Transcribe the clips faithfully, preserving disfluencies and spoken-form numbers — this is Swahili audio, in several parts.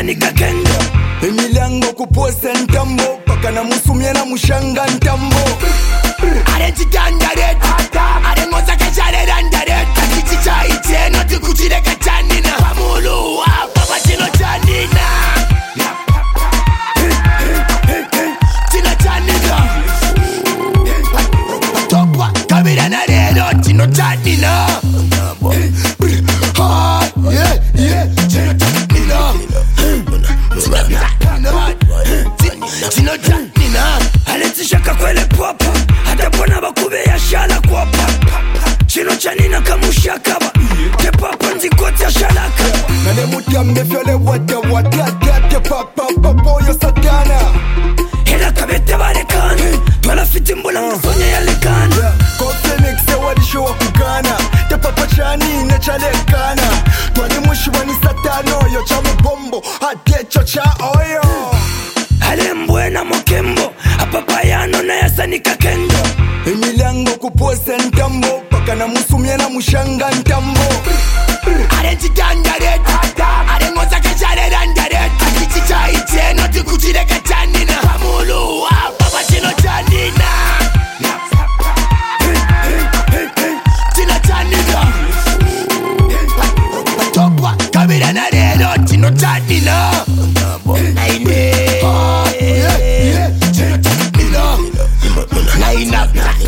yasanika kendo. Emilango kupose ntambo paka na musumye na mushanga ntambo. Are chitandare are ngoza kachare randare takichi chaite no tikuchire kachanina pamulu wa papa chino chanina chino chanina topwa kabira na rero chino chanina. Ha yeah yeah chino chanina chino chanina aletsishaka kwele papa hata pona bakube ya shala kwa papa chino chanina kamushakaba te papa nzikoti ya shalaka nane mutambe fyole wata wata te papa papa yo satana hela kabete barekana twala fiti mbola msonya ya lekana ko Phoenix walisho wa kugana te papa chani na chalekana twani mushibani satano yo cha mubombo hate cho cha oyo ale mbwena mokembo apapa yano na yasanika kendo. Emilango kupose ntambo paka na musumye na mushanga ntambo. Are chitandare are ngoza kachare randare takichi chaite no tikuchire kachanina pamulu wa papa chino chanina chino chanina topwa kabira na rero chino chanina naine naina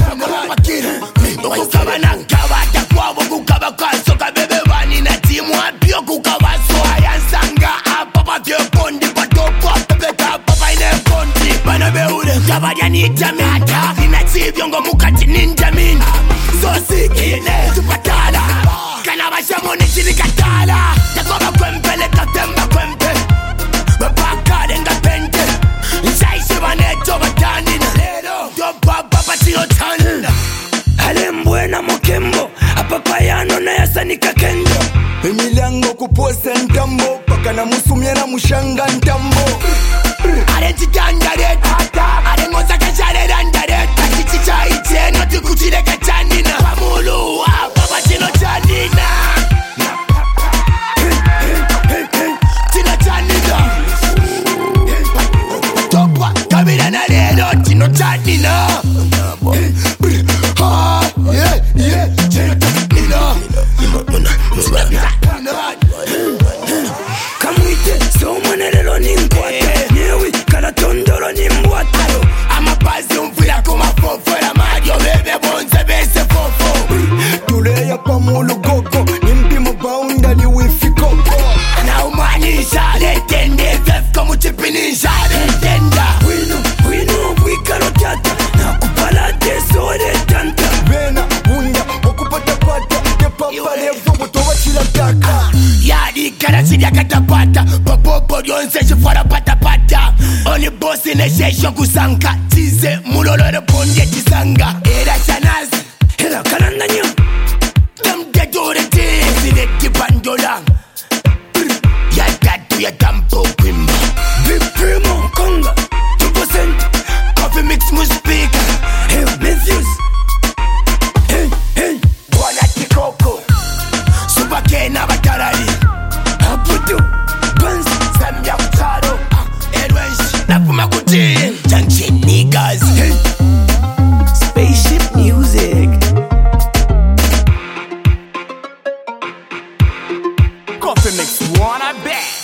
kukaba nankabata kwabo kukaba kwasoka bebe bani na timu apyo kukaba soa yansanga apapa vyo kondi patokwa pepeta papa ine kondi bana beure kabaya ni jamata ina chiviongo mukati ninja min sosi ine tupatala kana bashamoni chilikatala takoba kwempele katemba kwempe bapaka denga pente nsaisi baneto batanina dopa papa chino chanina ale mbwena mokembo apapa yano na yasanika kendo. Emilango kupose ntambo paka na musumye na mushanga ntambo. Are chitandare are ngoza kachare randare takichi chaite no tikuchire kachanina pamulu wa papa chino chanina chino chanina topwa kabira na rero chino chanina. Ha yeah yeah chino chanina kamwite somonelelo nimkwata newi kalatondolo nimbwatalo amapazi umvira kumafofora mario bebe bonze bese fofo tuleya pamulu goko nimpimo boundali wifi koko na umanisha letende vefko muchipinisha letenda wino wino wikalotata na kupalate sore tanta bena bunda okupata pata te papa levo botowa chilataka yadi karasidia katapata popopo lyonse chifwara patapata oli bosi neshesho kusanka tize mulolore ponde tisanga era chanazi era kalandanya damdedorete sileti bandola ya tatu ya tampo kwimba big primo konga two percent coffee mix muspika hey Memphis hey hey bwana kikoko subakena batarali aputu bans zambia kutaro edwensh napuma kuti junction niggas hey Spaceship music Coffee mix one I bet